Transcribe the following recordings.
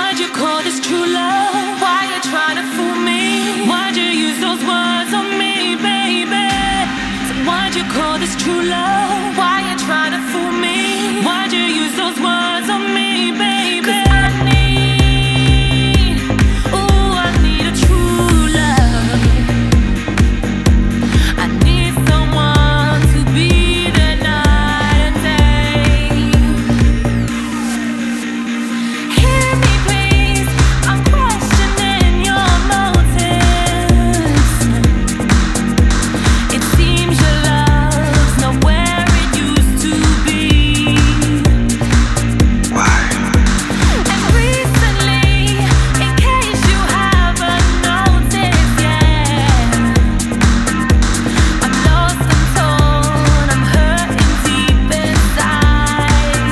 Why'd you call this true love? Why you trying to fool me? Why'd you use those words on me, baby? So why'd you call this true love? Why you trying to fool me? Why'd you use those words on me, baby? 'Cause I need a true love. I need someone to be there night and day. Hear me please, I'm questioning your motives. It seems your love's not where it used to be. Why? And recently, in case you haven't noticed yet, I'm lost and torn, I'm hurting deep inside.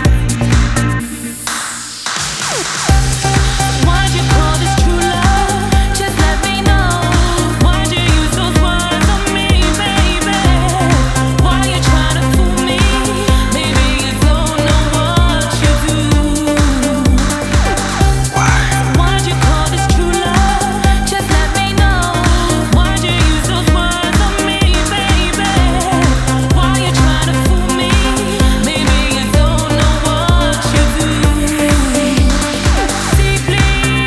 Why'd you call this true love? Just let me know. Why'd you use those words on me, baby? Why you trying to fool me? Maybe you don't know what you do. Why? Why'd you call this true love? Just let me know. Why'd you use those words on me, baby? Why you trying to fool me? Maybe you don't know what you do. Deeply,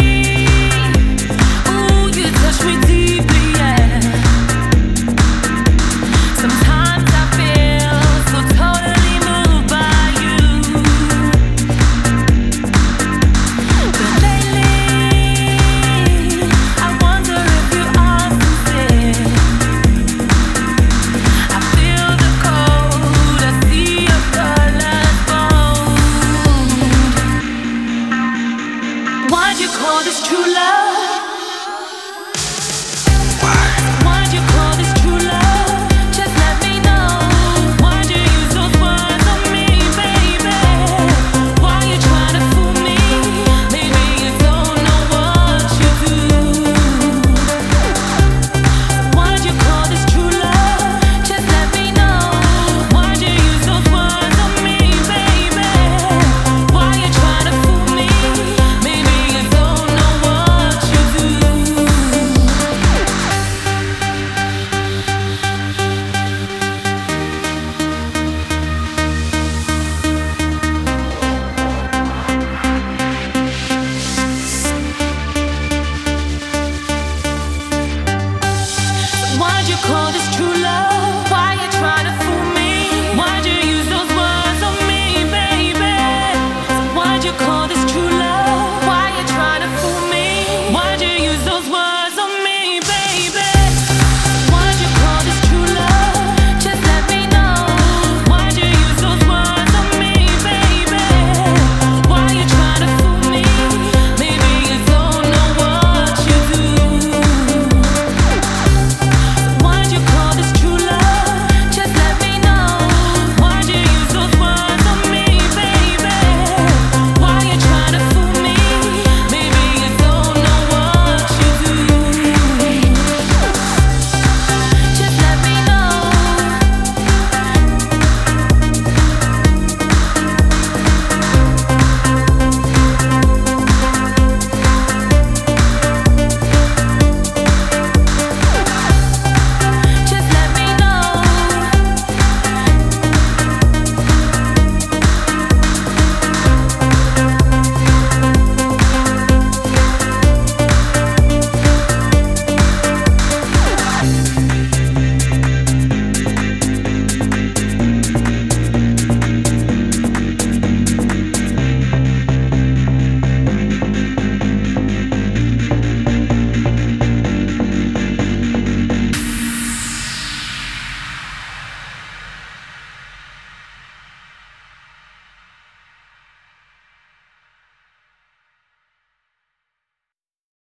ooh, you touch me deeply, yeah. Sometimes I feel so totally moved by you. But lately, I wonder if you are sincere. I feel the cold, I see your colors bold. Why'd you call this true love?